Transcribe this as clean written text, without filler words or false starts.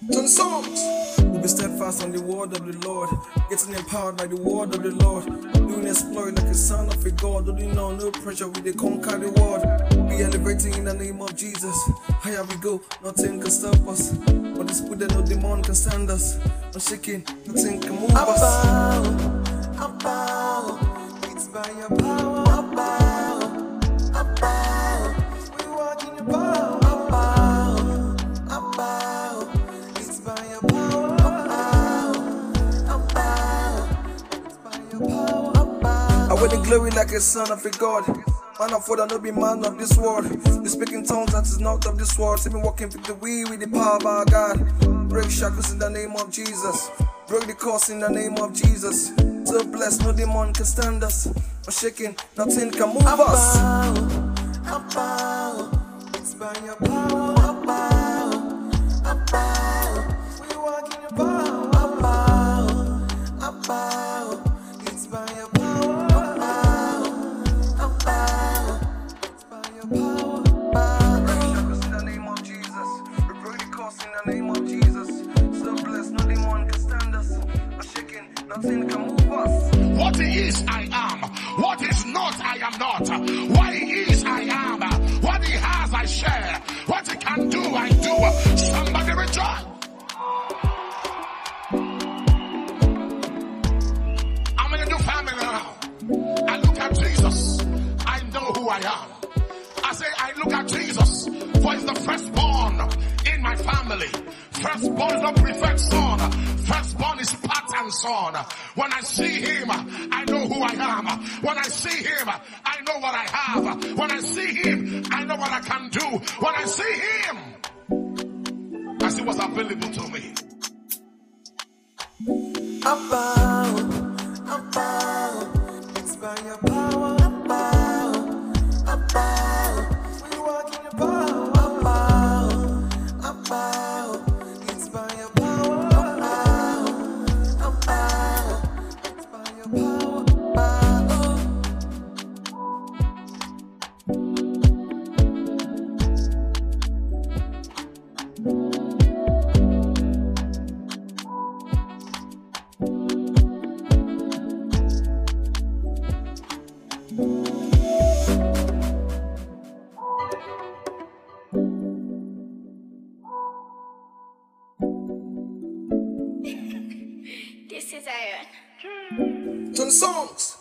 Turn songs. We'll be steadfast on the word of the Lord, getting empowered by the word of the Lord, doing exploit like a son of a God, doing no pressure, we they conquer the world. Be elevating in the name of Jesus. Higher we go, nothing can stop us. But this put that no demon can stand us. No shaking, nothing can move us. I bow, it's by your power. I bow, we walk in your power. I bow, it's by your power. I wear the glory like a son of a God. Man of father, no be man of this world. You speak in tongues that is not of this world. See me walking with the wheel with the power of our God. Break shackles in the name of Jesus. Break the curse in the name of Jesus. So blessed, no demon can stand us. No shaking, nothing can move us. I bow, it's by your power. I bow, we walk in your power. I bow, it's by your power. I bow, it's by your power. Break shackles in the name of Jesus. We break the curse in the name of Jesus. So blessed, no demon can stand us. No shaking, nothing can move us. What he is, I am. What is not, I am not. What he is, I am. What he has, I share. What he can do, I do. Somebody rejoice. I'm in a new family now. I look at Jesus. I know who I am. I say, I look at Jesus, for he's the firstborn in my family. Firstborn is not preferred son. Firstborn is pattern son. When I see him, I know who I am. When I see him, I know what I have. When I see him, I know what I can do. When I see him, I see what's available to me. I bow, it's by your power. I bow, we walk in your power. I bow, it's by your power. I bow, it's by your power. This is Iron. Turn songs.